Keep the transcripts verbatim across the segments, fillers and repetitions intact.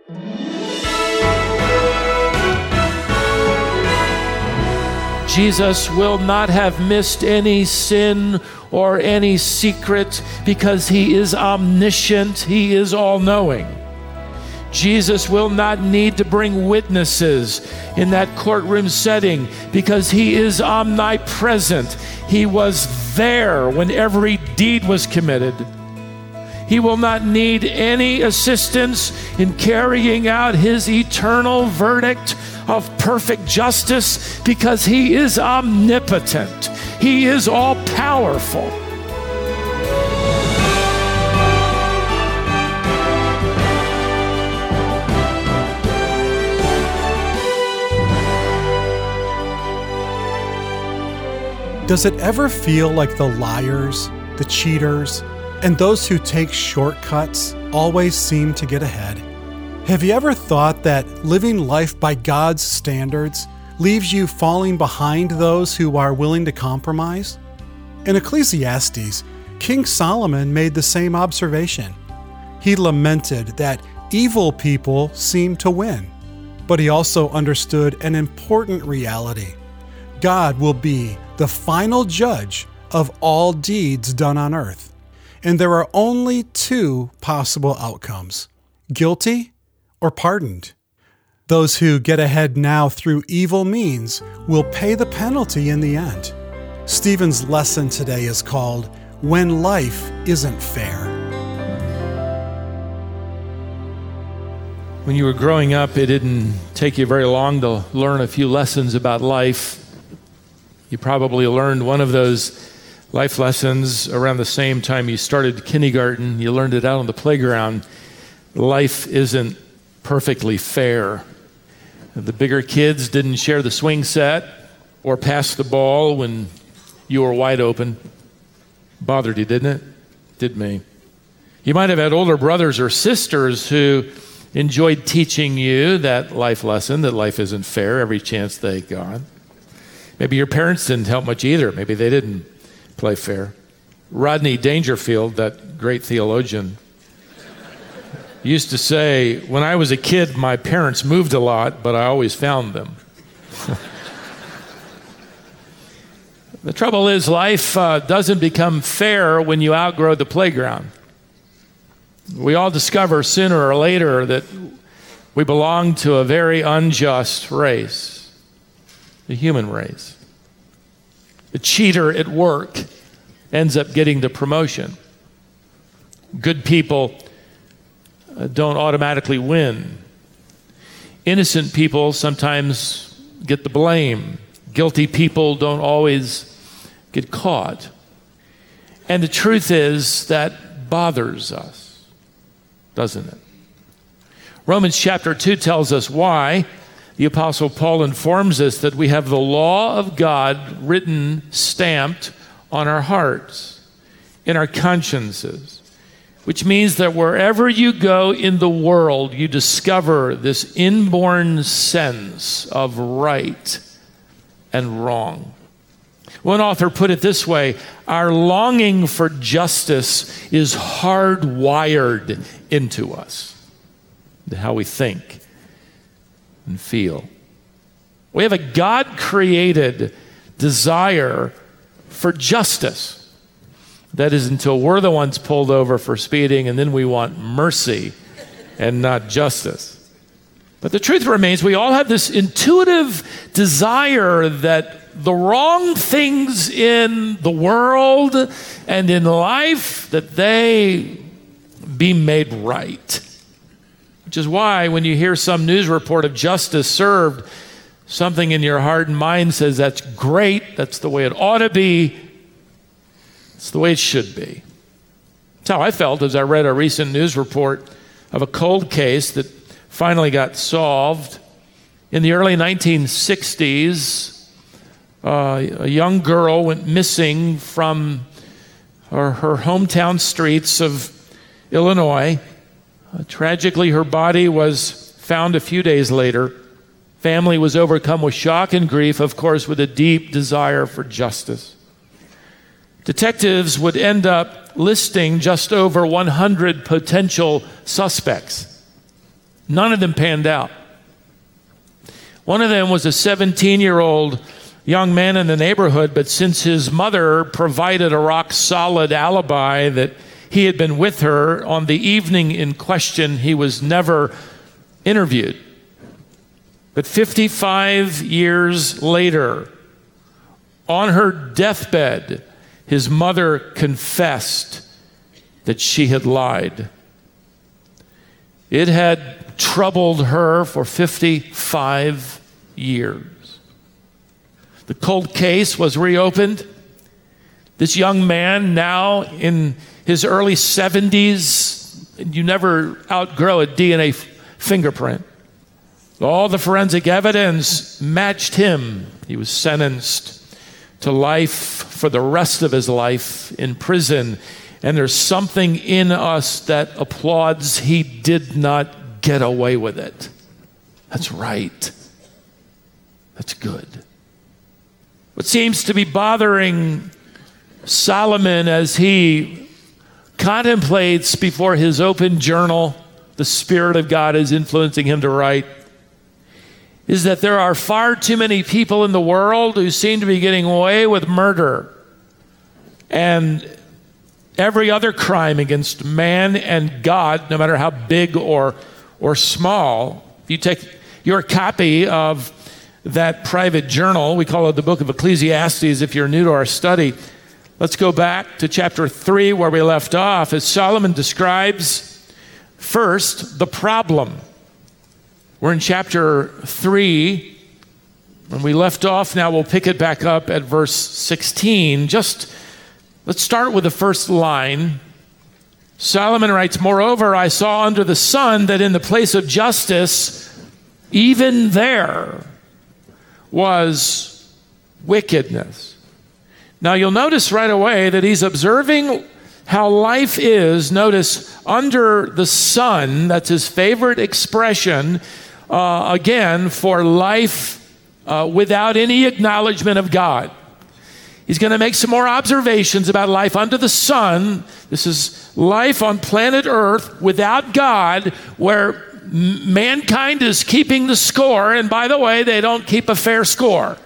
Jesus will not have missed any sin or any secret because he is omniscient, he is all-knowing. Jesus will not need to bring witnesses in that courtroom setting because he is omnipresent. He was there when every deed was committed. He will not need any assistance in carrying out his eternal verdict of perfect justice because he is omnipotent. He is all-powerful. Does it ever feel like the liars, the cheaters, and those who take shortcuts always seem to get ahead? Have you ever thought that living life by God's standards leaves you falling behind those who are willing to compromise? In Ecclesiastes, King Solomon made the same observation. He lamented that evil people seem to win, but he also understood an important reality. God will be the final judge of all deeds done on earth. And there are only two possible outcomes: guilty or pardoned. Those who get ahead now through evil means will pay the penalty in the end. Stephen's lesson today is called When Life Isn't Fair. When you were growing up, it didn't take you very long to learn a few lessons about life. You probably learned one of those life lessons around the same time you started kindergarten. You learned it out on the playground. Life isn't perfectly fair. The bigger kids didn't share the swing set or pass the ball when you were wide open. Bothered you, didn't it? Did me. You might have had older brothers or sisters who enjoyed teaching you that life lesson, that life isn't fair every chance they got. Maybe your parents didn't help much either. Maybe they didn't play fair. Rodney Dangerfield, that great theologian, used to say, when I was a kid, my parents moved a lot, but I always found them. The trouble is, life uh, doesn't become fair when you outgrow the playground. We all discover sooner or later that we belong to a very unjust race, the human race. The cheater at work ends up getting the promotion. Good people uh, don't automatically win. Innocent people sometimes get the blame. Guilty people don't always get caught. And the truth is that bothers us, doesn't it? Romans chapter two tells us why. The Apostle Paul informs us that we have the law of God written, stamped on our hearts, in our consciences, which means that wherever you go in the world, you discover this inborn sense of right and wrong. One author put it this way: our longing for justice is hardwired into us, into how we think and feel. We have a God-created desire for justice. That is, until we're the ones pulled over for speeding, and then we want mercy and not justice. But the truth remains, we all have this intuitive desire that the wrong things in the world and in life, that they be made right. Which is why when you hear some news report of justice served, something in your heart and mind says, that's great, that's the way it ought to be, it's the way it should be. That's how I felt as I read a recent news report of a cold case that finally got solved. In the early nineteen sixties, uh, a young girl went missing from her, her hometown streets of Illinois. Uh, tragically, her body was found a few days later. Family was overcome with shock and grief, of course, with a deep desire for justice. Detectives would end up listing just over one hundred potential suspects. None of them panned out. One of them was a seventeen-year-old young man in the neighborhood, but since his mother provided a rock-solid alibi that he had been with her on the evening in question, he was never interviewed. But fifty-five years later, on her deathbed, his mother confessed that she had lied. It had troubled her for fifty-five years. The cold case was reopened. This young man, now in his early seventies, you never outgrow a D N A f- fingerprint. All the forensic evidence matched him. He was sentenced to life for the rest of his life in prison. And there's something in us that applauds he did not get away with it. That's right. That's good. What seems to be bothering Solomon as he contemplates before his open journal, the Spirit of God is influencing him to write, is that there are far too many people in the world who seem to be getting away with murder and every other crime against man and God, no matter how big or, or small. If you take your copy of that private journal, we call it the book of Ecclesiastes if you're new to our study. Let's go back to chapter three where we left off as Solomon describes first the problem. We're in chapter three. When we left off, now we'll pick it back up at verse sixteen. Just let's start with the first line. Solomon writes, "Moreover, I saw under the sun that in the place of justice, even there was wickedness." Now you'll notice right away that he's observing how life is, notice, under the sun. That's his favorite expression, uh, again, for life uh, without any acknowledgement of God. He's going to make some more observations about life under the sun. This is life on planet Earth without God, where m- mankind is keeping the score. And by the way, they don't keep a fair score.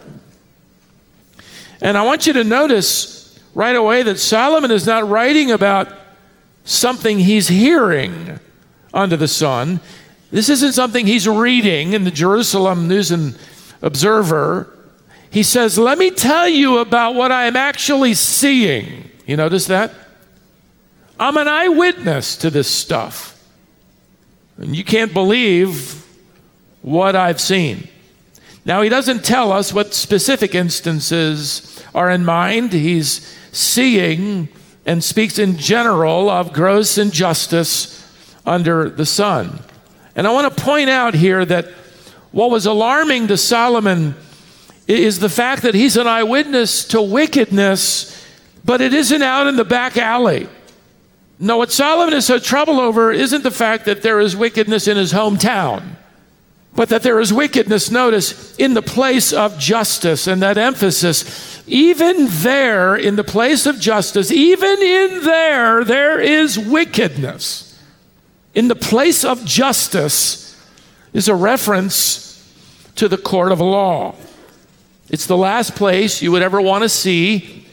And I want you to notice right away that Solomon is not writing about something he's hearing under the sun. This isn't something he's reading in the Jerusalem News and Observer. He says, let me tell you about what I am actually seeing. You notice that? I'm an eyewitness to this stuff. And you can't believe what I've seen. Now, he doesn't tell us what specific instances are in mind. He's seeing and speaks in general of gross injustice under the sun. And I want to point out here that what was alarming to Solomon is the fact that he's an eyewitness to wickedness, but it isn't out in the back alley. No, what Solomon is so troubled over isn't the fact that there is wickedness in his hometown, but that there is wickedness, notice, in the place of justice. And that emphasis, even there, in the place of justice, even in there, there is wickedness. In the place of justice is a reference to the court of law. It's the last place you would ever want to see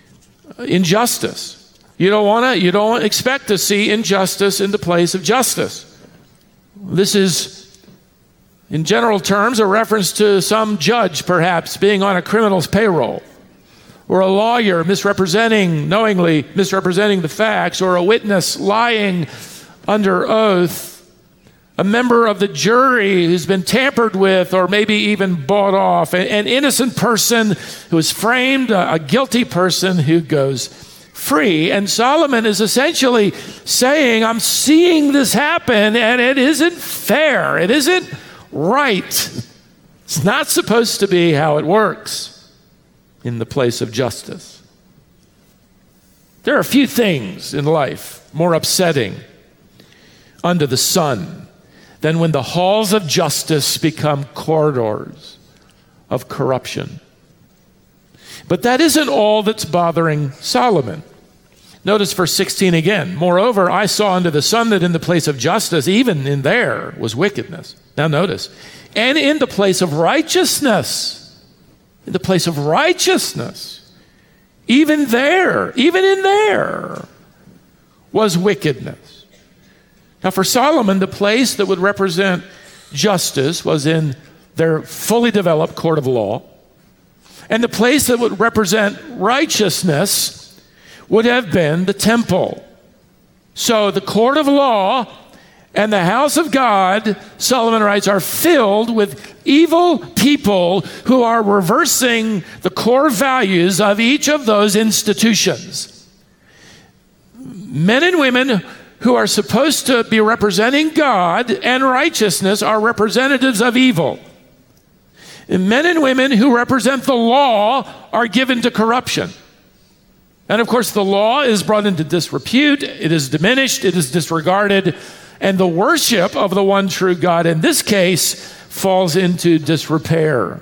injustice. You don't want to, you don't expect to see injustice in the place of justice. This is, in general terms, a reference to some judge perhaps being on a criminal's payroll, or a lawyer misrepresenting, knowingly misrepresenting the facts, or a witness lying under oath, a member of the jury who's been tampered with or maybe even bought off, an innocent person who is framed, a guilty person who goes free. And Solomon is essentially saying, I'm seeing this happen and it isn't fair. It isn't right. It's not supposed to be how it works in the place of justice. There are a few things in life more upsetting under the sun than when the halls of justice become corridors of corruption. But that isn't all that's bothering Solomon. Notice verse sixteen again. Moreover, I saw under the sun that in the place of justice, even in there, was wickedness. Now notice, and in the place of righteousness, in the place of righteousness, even there, even in there, was wickedness. Now for Solomon, the place that would represent justice was in their fully developed court of law, and the place that would represent righteousness would have been the temple. So the court of law and the house of God, Solomon writes, are filled with evil people who are reversing the core values of each of those institutions. Men and women who are supposed to be representing God and righteousness are representatives of evil. And men and women who represent the law are given to corruption. And of course, the law is brought into disrepute, it is diminished, it is disregarded, and the worship of the one true God in this case falls into disrepair.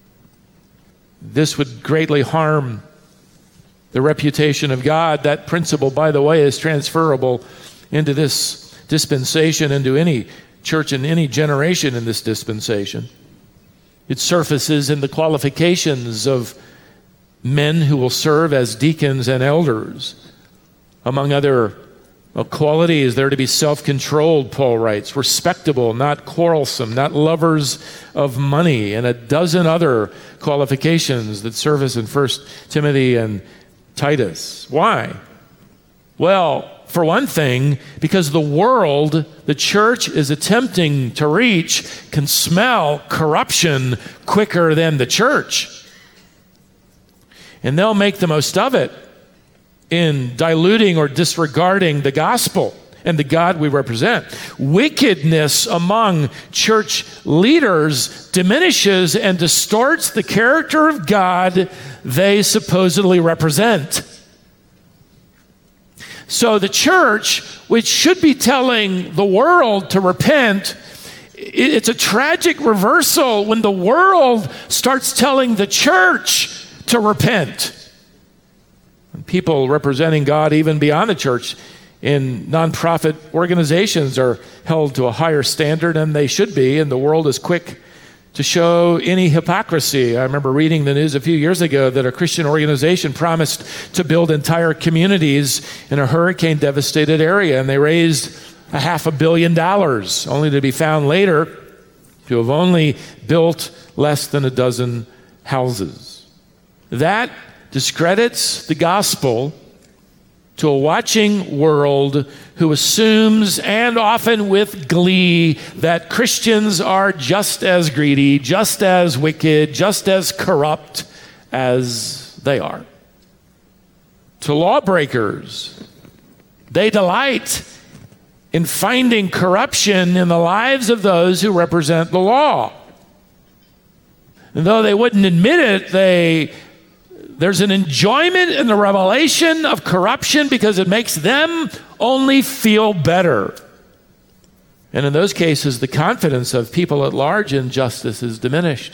This would greatly harm the reputation of God. That principle, by the way, is transferable into this dispensation, into any church in any generation in this dispensation. It surfaces in the qualifications of men who will serve as deacons and elders. Among other qualities, they're to be self-controlled, Paul writes, respectable, not quarrelsome, not lovers of money, and a dozen other qualifications that surface in First Timothy and Titus. Why? Well, for one thing, because the world the church is attempting to reach can smell corruption quicker than the church. And they'll make the most of it in diluting or disregarding the gospel and the God we represent. Wickedness among church leaders diminishes and distorts the character of God they supposedly represent. So the church, which should be telling the world to repent, it's a tragic reversal when the world starts telling the church to repent. And people representing God even beyond the church in nonprofit organizations are held to a higher standard than they should be, and the world is quick to show any hypocrisy. I remember reading the news a few years ago that a Christian organization promised to build entire communities in a hurricane-devastated area, and they raised a half a billion dollars, only to be found later to have only built less than a dozen houses. That discredits the gospel to a watching world who assumes, and often with glee, that Christians are just as greedy, just as wicked, just as corrupt as they are. To lawbreakers, they delight in finding corruption in the lives of those who represent the law. And though they wouldn't admit it, they There's an enjoyment in the revelation of corruption because it makes them only feel better. And in those cases, the confidence of people at large in justice is diminished.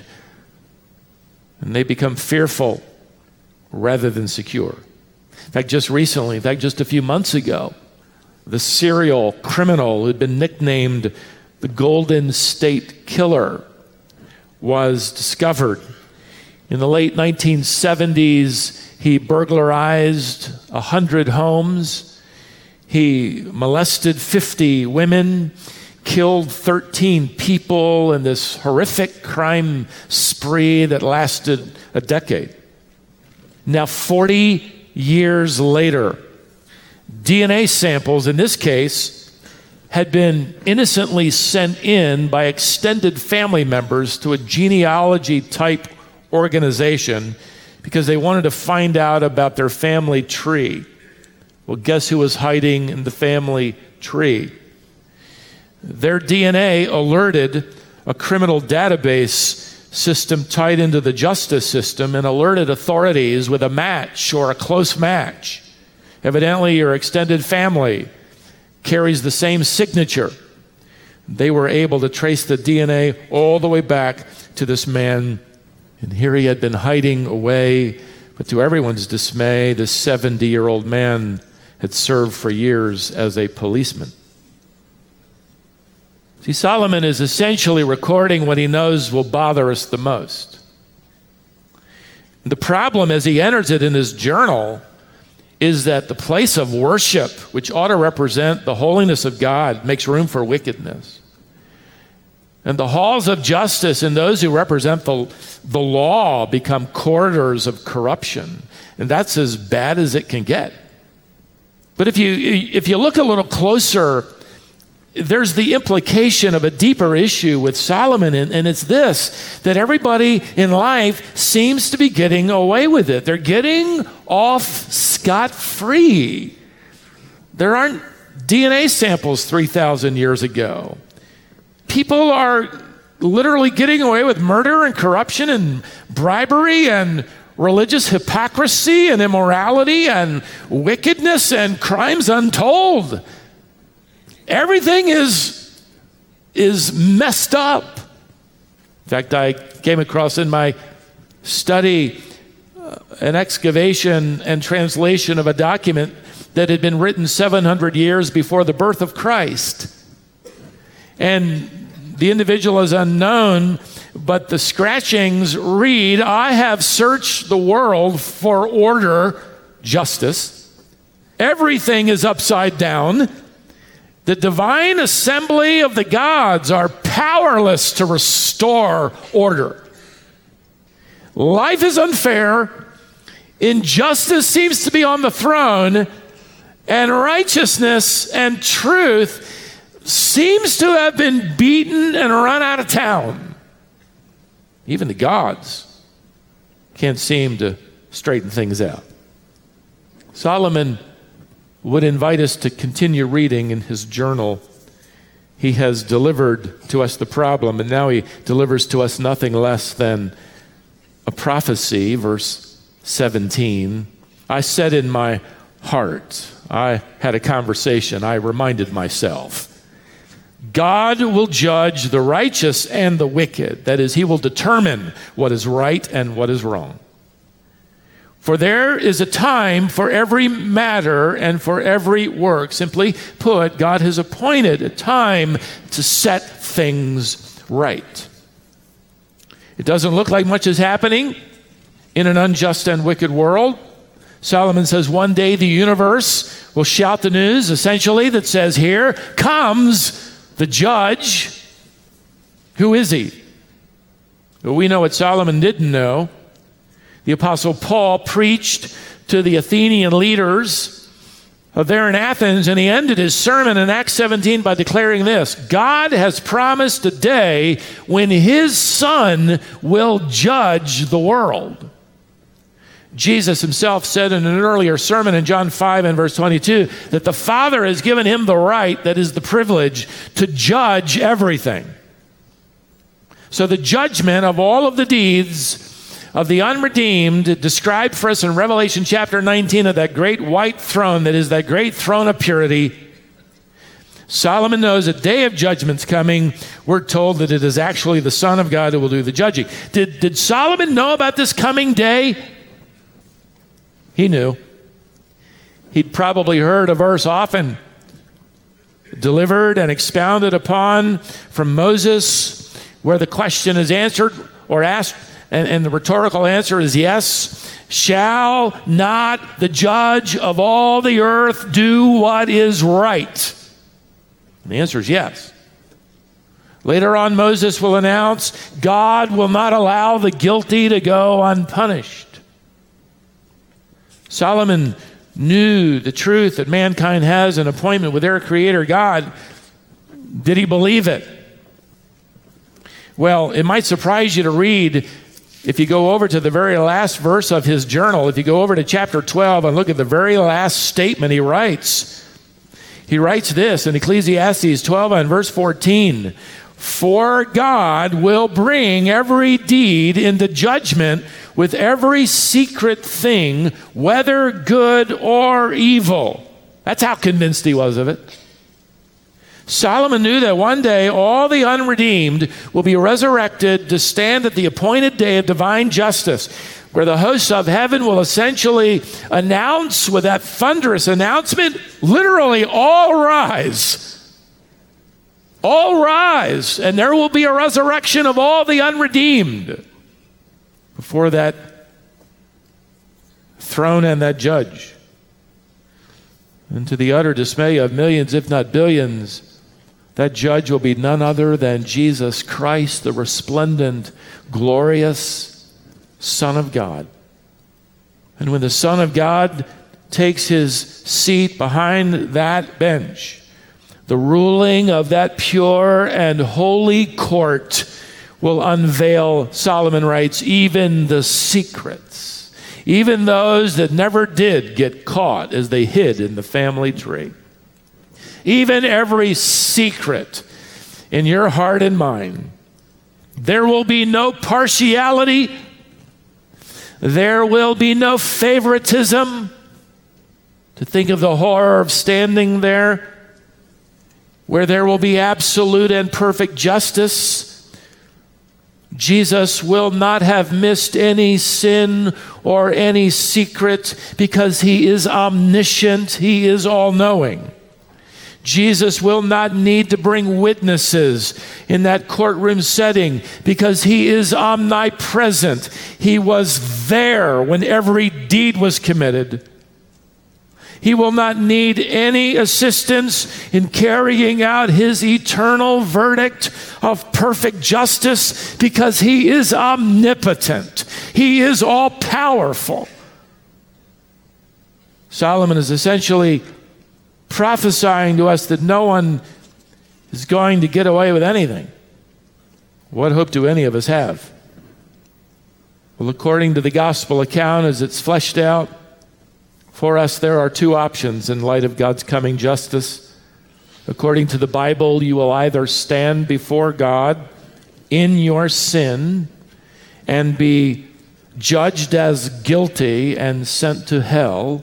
And they become fearful rather than secure. In fact, just recently, in fact, just a few months ago, the serial criminal who'd been nicknamed the Golden State Killer was discovered. In the late nineteen seventies, he burglarized one hundred homes. He molested fifty women, killed thirteen people in this horrific crime spree that lasted a decade. Now, forty years later, D N A samples, in this case, had been innocently sent in by extended family members to a genealogy-type organization because they wanted to find out about their family tree. Well, guess who was hiding in the family tree? Their D N A alerted a criminal database system tied into the justice system and alerted authorities with a match or a close match. Evidently, your extended family carries the same signature. They were able to trace the D N A all the way back to this man. And here he had been hiding away, but to everyone's dismay, this seventy-year-old man had served for years as a policeman. See, Solomon is essentially recording what he knows will bother us the most. The problem as he enters it in his journal is that the place of worship, which ought to represent the holiness of God, makes room for wickedness. And the halls of justice and those who represent the, the law become corridors of corruption. And that's as bad as it can get. But if you, if you look a little closer, there's the implication of a deeper issue with Solomon, and, and it's this, that everybody in life seems to be getting away with it. They're getting off scot-free. There aren't D N A samples three thousand years ago. People are literally getting away with murder and corruption and bribery and religious hypocrisy and immorality and wickedness and crimes untold. Everything is, is messed up. In fact, I came across in my study uh, an excavation and translation of a document that had been written seven hundred years before the birth of Christ. And the individual is unknown, but the scratchings read, "I have searched the world for order, justice. Everything is upside down. The divine assembly of the gods are powerless to restore order. Life is unfair. Injustice seems to be on the throne. And righteousness and truth seems to have been beaten and run out of town. Even the gods can't seem to straighten things out." Solomon would invite us to continue reading in his journal. He has delivered to us the problem, and now he delivers to us nothing less than a prophecy. Verse seventeen, "I said in my heart," I had a conversation, I reminded myself, "God will judge the righteous and the wicked." That is, he will determine what is right and what is wrong. "For there is a time for every matter and for every work." Simply put, God has appointed a time to set things right. It doesn't look like much is happening in an unjust and wicked world. Solomon says one day the universe will shout the news, essentially, that says, "Here comes the judge." Who is he? Well, we know what Solomon didn't know. The Apostle Paul preached to the Athenian leaders there in Athens, and he ended his sermon in Acts seventeen by declaring this: "God has promised a day when his Son will judge the world." Jesus himself said in an earlier sermon in John five and verse twenty-two that the Father has given him the right, that is the privilege, to judge everything. So the judgment of all of the deeds of the unredeemed, described for us in Revelation chapter nineteen of that great white throne that is that great throne of purity. Solomon knows a day of judgment's coming. We're told that it is actually the Son of God who will do the judging. Did, did Solomon know about this coming day? He knew. He'd probably heard a verse often delivered and expounded upon from Moses where the question is answered or asked, And, and the rhetorical answer is yes. "Shall not the judge of all the earth do what is right?" And the answer is yes. Later on, Moses will announce, God will not allow the guilty to go unpunished. Solomon knew the truth that mankind has an appointment with their Creator God. Did he believe it? Well, it might surprise you to read, if you go over to the very last verse of his journal, if you go over to chapter twelve and look at the very last statement he writes, he writes this in Ecclesiastes twelve and verse fourteen, "For God will bring every deed into judgment with every secret thing, whether good or evil." That's how convinced he was of it. Solomon knew that one day all the unredeemed will be resurrected to stand at the appointed day of divine justice, where the hosts of heaven will essentially announce with that thunderous announcement, literally, all rise. All rise, and there will be a resurrection of all the unredeemed before that throne and that judge. And to the utter dismay of millions, if not billions, that judge will be none other than Jesus Christ, the resplendent, glorious Son of God. And when the Son of God takes his seat behind that bench, the ruling of that pure and holy court will unveil, Solomon writes, even the secrets, even those that never did get caught as they hid in the family tree. Even every secret in your heart and mind. There will be no partiality. There will be no favoritism. To think of the horror of standing there where there will be absolute and perfect justice. Jesus will not have missed any sin or any secret because he is omniscient. He is all-knowing. Jesus will not need to bring witnesses in that courtroom setting because he is omnipresent. He was there when every deed was committed. He will not need any assistance in carrying out his eternal verdict of perfect justice because he is omnipotent. He is all-powerful. Solomon is essentially prophesying to us that no one is going to get away with anything. What hope do any of us have? Well, according to the gospel account as it's fleshed out for us, there are two options in light of God's coming justice. According to the Bible, you will either stand before God in your sin and be judged as guilty and sent to hell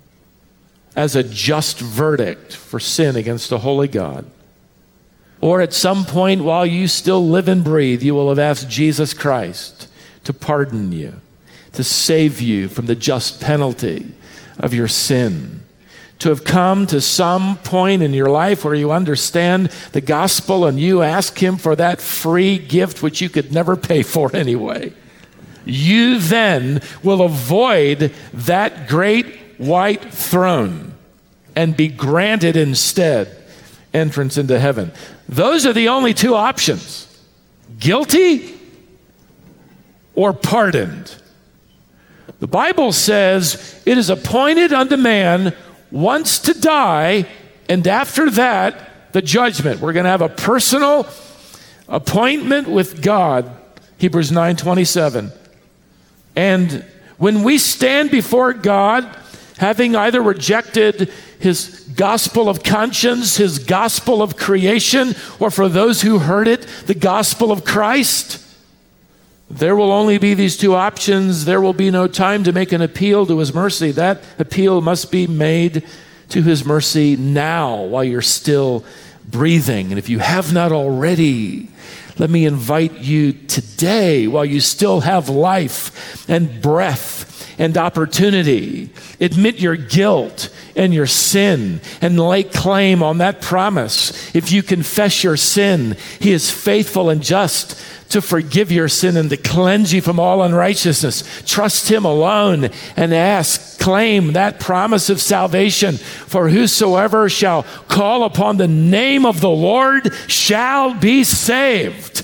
as a just verdict for sin against a holy God. Or at some point while you still live and breathe, you will have asked Jesus Christ to pardon you, to save you from the just penalty of your sin, to have come to some point in your life where you understand the gospel and you ask him for that free gift which you could never pay for anyway. You then will avoid that great white throne and be granted instead entrance into heaven. Those are the only two options: guilty or pardoned. The Bible says it is appointed unto man once to die, and after that, the judgment. We're going to have a personal appointment with God, Hebrews nine twenty-seven. And when we stand before God, having either rejected his gospel of conscience, his gospel of creation, or for those who heard it, the gospel of Christ, there will only be these two options. There will be no time to make an appeal to his mercy. That appeal must be made to his mercy now while you're still breathing. And if you have not already, let me invite you today, while you still have life and breath and opportunity, admit your guilt and your sin and lay claim on that promise. If you confess your sin, he is faithful and just to forgive your sin and to cleanse you from all unrighteousness. Trust him alone and ask, claim that promise of salvation. For whosoever shall call upon the name of the Lord shall be saved.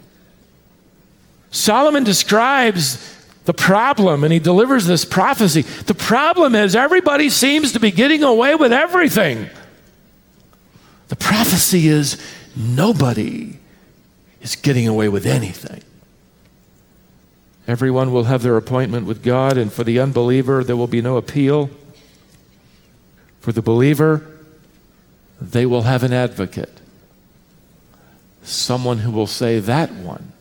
Solomon describes the problem, and he delivers this prophecy. The problem is everybody seems to be getting away with everything. The prophecy is nobody is getting away with anything. Everyone will have their appointment with God, and for the unbeliever, there will be no appeal. For the believer, they will have an advocate. Someone who will say, that one,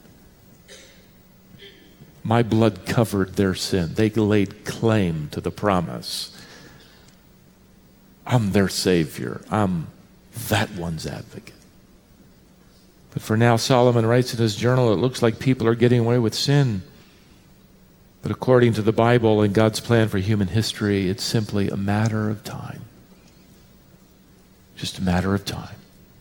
my blood covered their sin. They laid claim to the promise. I'm their Savior. I'm that one's advocate. But for now, Solomon writes in his journal, it looks like people are getting away with sin. But according to the Bible and God's plan for human history, it's simply a matter of time. Just a matter of time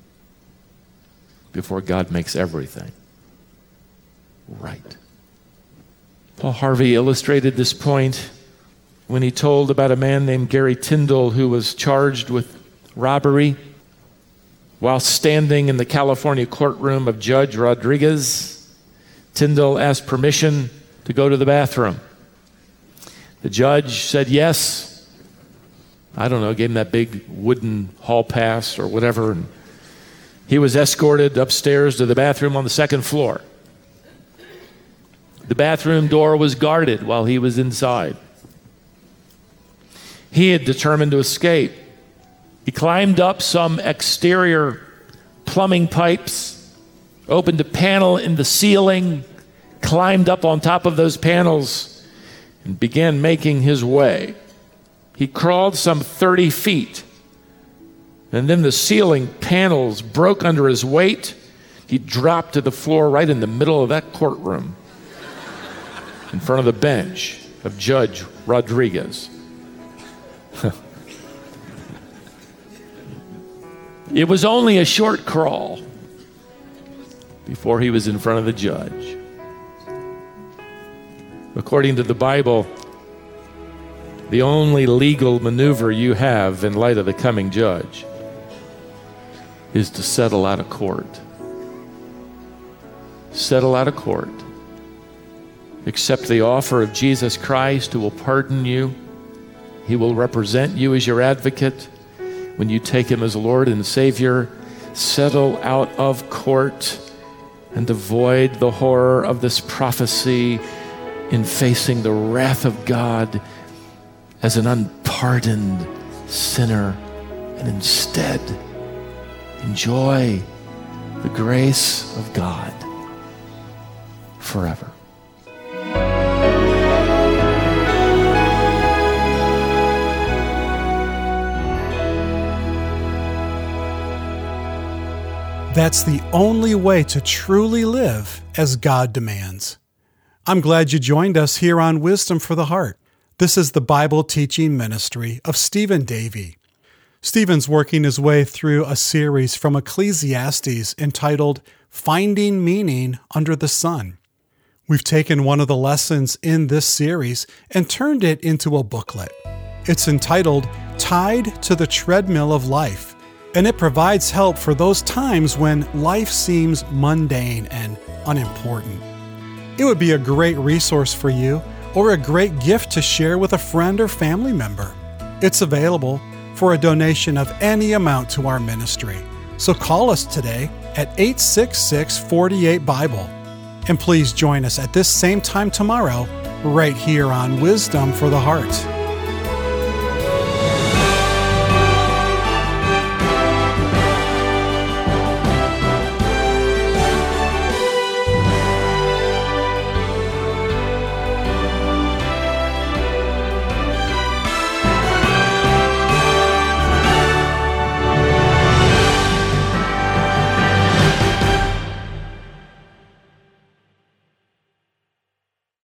before God makes everything right. Paul Harvey illustrated this point when he told about a man named Gary Tyndall who was charged with robbery while standing in the California courtroom of Judge Rodriguez. Tyndall asked permission to go to the bathroom. The judge said yes. I don't know, gave him that big wooden hall pass or whatever, and he was escorted upstairs to the bathroom on the second floor. The bathroom door was guarded while he was inside. He had determined to escape. He climbed up some exterior plumbing pipes, opened a panel in the ceiling, climbed up on top of those panels, and began making his way. He crawled some thirty feet, and then the ceiling panels broke under his weight. He dropped to the floor right in the middle of that courtroom, in front of the bench of Judge Rodriguez. It was only a short crawl before he was in front of the judge. According to the Bible, the only legal maneuver you have in light of the coming judge is to settle out of court. Settle out of court. Accept the offer of Jesus Christ, who will pardon you. He will represent you as your advocate. When you take him as Lord and Savior, settle out of court and avoid the horror of this prophecy in facing the wrath of God as an unpardoned sinner, and instead enjoy the grace of God forever. That's the only way to truly live as God demands. I'm glad you joined us here on Wisdom for the Heart. This is the Bible teaching ministry of Stephen Davey. Stephen's working his way through a series from Ecclesiastes entitled Finding Meaning Under the Sun. We've taken one of the lessons in this series and turned it into a booklet. It's entitled Tied to the Treadmill of Life, and it provides help for those times when life seems mundane and unimportant. It would be a great resource for you or a great gift to share with a friend or family member. It's available for a donation of any amount to our ministry. So call us today at eight six six, four eight, Bible. And please join us at this same time tomorrow, right here on Wisdom for the Heart.